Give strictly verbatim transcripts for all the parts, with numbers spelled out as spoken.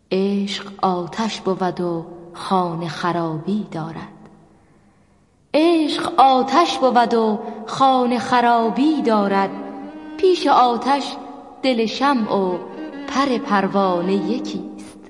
عشق آتش بود و خانه خرابی دارد. عشق آتش بود و خانه خرابی دارد. پیش آتش دل شمع و پر پروانه یکیست.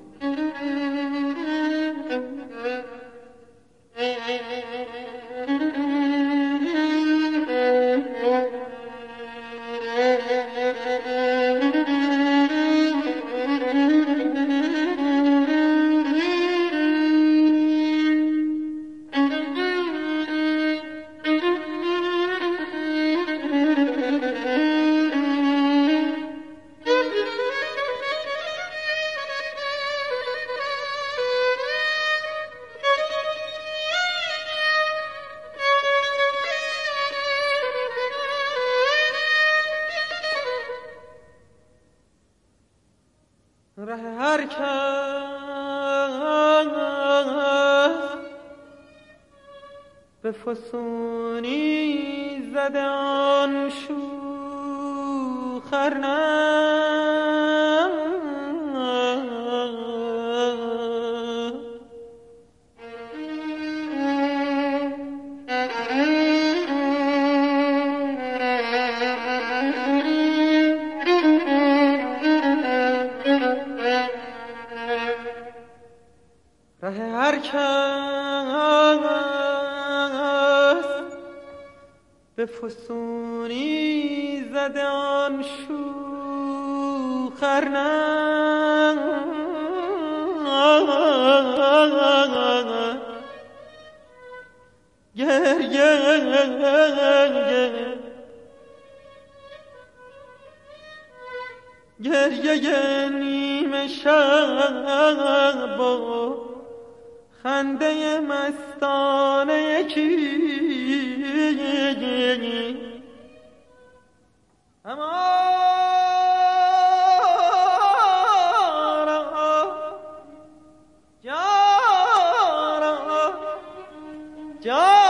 ره هر کس به فسونی زده آن شوخر نه ره هر کس به فسونی زده آن شوخر نه گریه گریه نیمه شب و خنده مستانه یکی امارا جارا جارا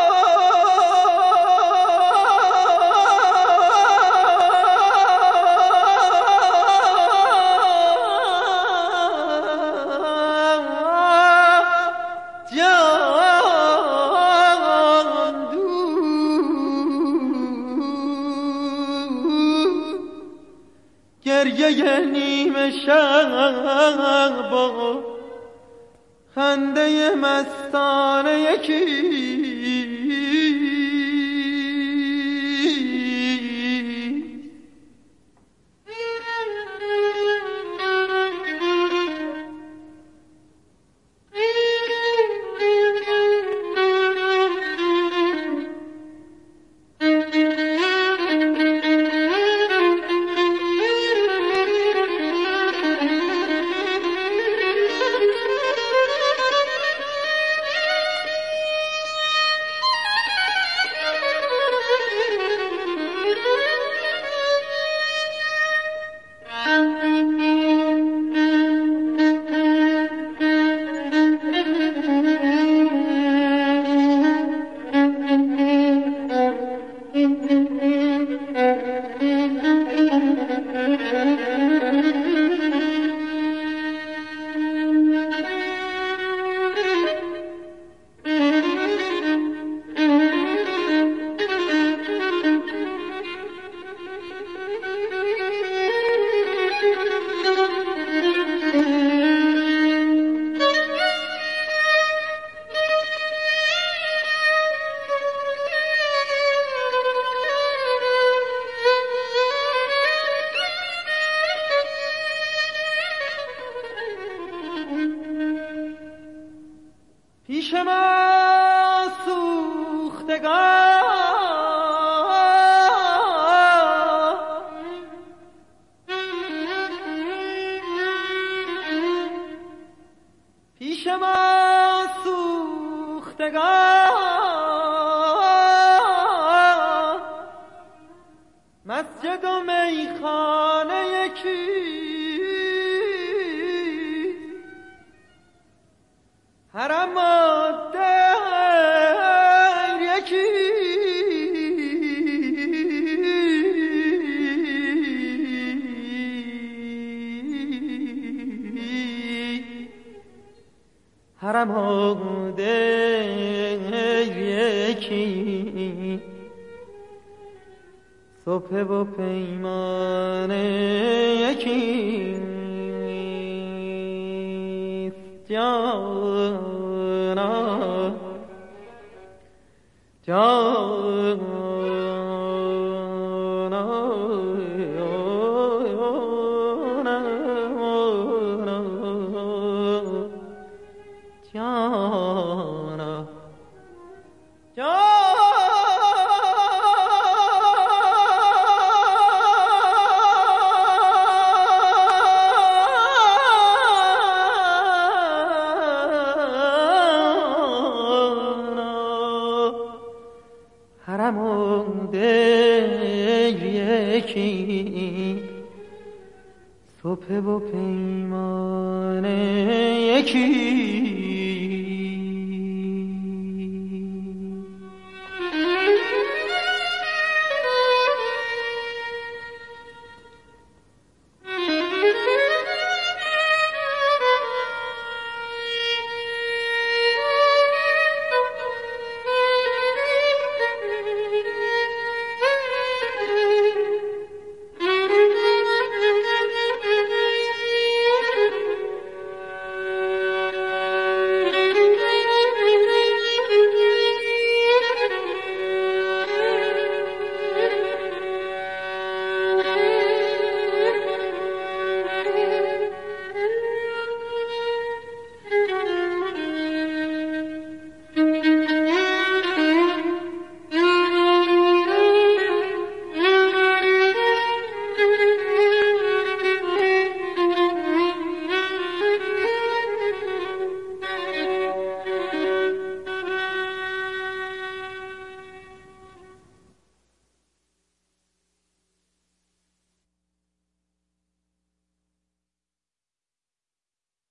گریه نیمه شب و خنده مستانه یکی پیش ما سوختگان پیش ما سوختگان مسجد و میخانه یکی حرم و دیر یکی حرم و دیر یکی صبح و پیمان یکی جانا جانا جانا حرم و دیر یکی صبح و پیمان یکی